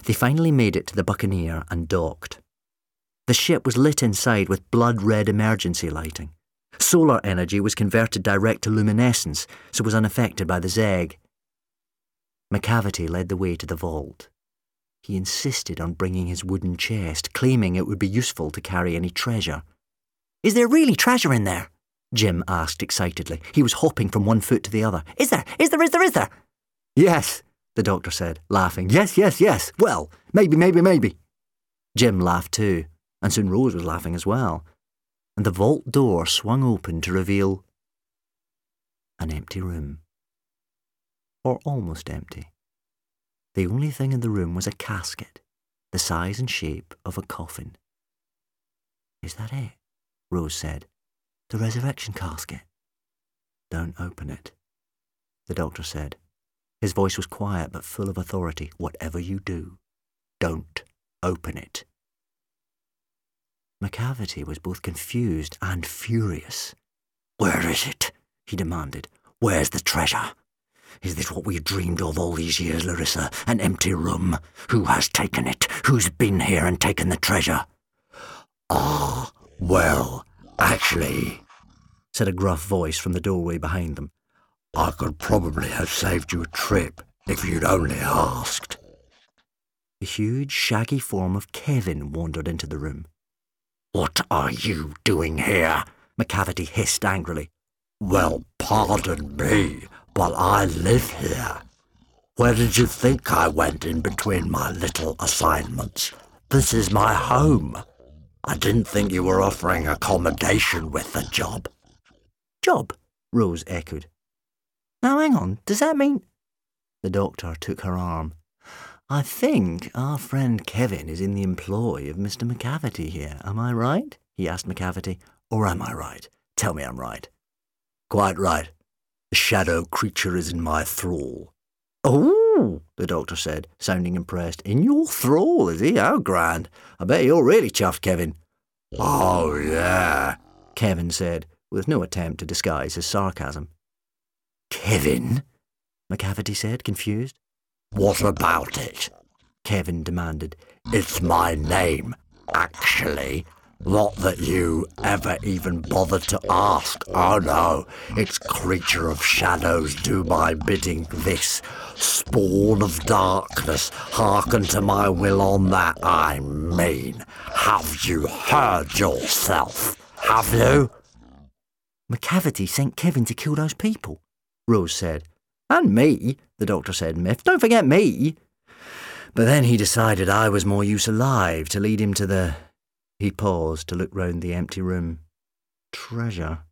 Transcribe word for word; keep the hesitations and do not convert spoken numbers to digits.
They finally made it to the Buccaneer and docked. The ship was lit inside with blood-red emergency lighting. Solar energy was converted direct to luminescence, so it was unaffected by the Zeg. McCavity led the way to the vault. He insisted on bringing his wooden chest, claiming it would be useful to carry any treasure. "Is there really treasure in there?" Jim asked excitedly. He was hopping from one foot to the other. "Is there? Is there? Is there? Is there?" "Yes," the doctor said, laughing. "Yes, yes, yes. Well, maybe, maybe, maybe." Jim laughed too, and soon Rose was laughing as well. And the vault door swung open to reveal an empty room. Or almost empty. The only thing in the room was a casket, the size and shape of a coffin. "Is that it?" Rose said. "The resurrection casket?" "Don't open it," the doctor said. His voice was quiet but full of authority. "Whatever you do, don't open it." McCavity was both confused and furious. "Where is it?" he demanded. "Where's the treasure? Is this what we've dreamed of all these years, Larissa? An empty room? Who has taken it? Who's been here and taken the treasure?" "Ah, well, actually," said a gruff voice from the doorway behind them, "I could probably have saved you a trip if you'd only asked." The huge, shaggy form of Kevin wandered into the room. "What are you doing here?" McCavity hissed angrily. "Well, pardon me, but I live here. Where did you think I went in between my little assignments? This is my home. I didn't think you were offering accommodation with the job." "Job?" Rose echoed. "Now hang on, does that mean—" The doctor took her arm. "I think our friend Kevin is in the employ of Mister McCavity here. Am I right?" he asked McCavity. "Or am I right? Tell me I'm right." "Quite right. The shadow creature is in my thrall." "Oh," the doctor said, sounding impressed. "In your thrall, is he? How grand. I bet you're really chuffed, Kevin." "Oh, yeah," Kevin said, with no attempt to disguise his sarcasm. "Kevin?" McCavity said, confused. "What about it?" Kevin demanded. "It's my name, actually. Not that you ever even bothered to ask. Oh no, it's creature of shadows, do my bidding this. Spawn of darkness, hearken to my will on that I mean. Have you heard yourself? Have you?" "McCavity sent Kevin to kill those people," Rose said. "And me," the doctor said, miffed. "Don't forget me." But then he decided I was more use alive to lead him to the... He paused to look round the empty room. Treasure.